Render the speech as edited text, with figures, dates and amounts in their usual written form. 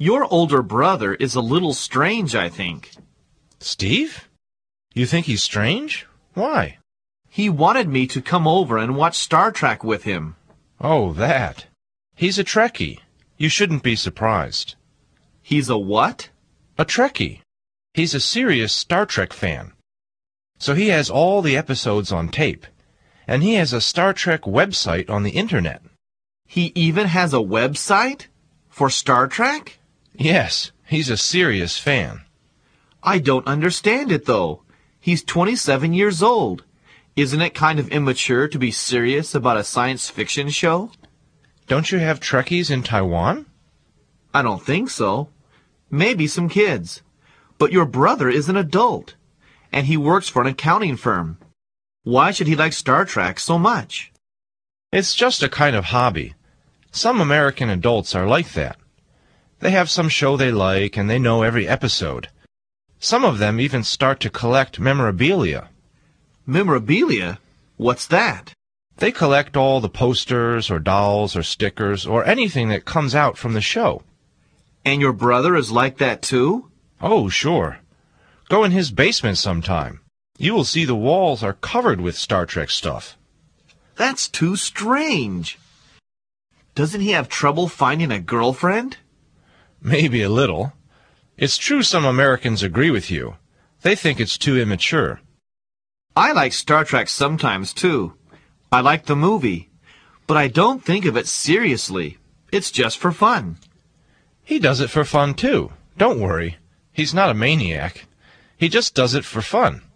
Your older brother is a little strange, I think. Steve? You think he's strange? Why? He wanted me to come over and watch Star Trek with him. Oh, that. He's a Trekkie. You shouldn't be surprised. He's a what? A Trekkie. He's a serious Star Trek fan. So he has all the episodes on tape. And he has a Star Trek website on the Internet. He even has a website? For Star Trek? Yes, he's a serious fan. I don't understand it, though. He's 27 years old. Isn't it kind of immature to be serious about a science fiction show? Don't you have Trekkies in Taiwan? I don't think so. Maybe some kids. But your brother is an adult, and he works for an accounting firm. Why should he like Star Trek so much? It's just a kind of hobby. Some American adults are like that. They have some show they like, and they know every episode. Some of them even start to collect memorabilia. Memorabilia? What's that? They collect all the posters or dolls or stickers or anything that comes out from the show. And your brother is like that too? Oh, sure. Go in his basement sometime. You will see the walls are covered with Star Trek stuff. That's too strange. Doesn't he have trouble finding a girlfriend? Maybe a little. It's true some Americans agree with you. They think it's too immature. I like Star Trek sometimes, too. I like the movie. But I don't think of it seriously. It's just for fun. He does it for fun, too. Don't worry. He's not a maniac. He just does it for fun.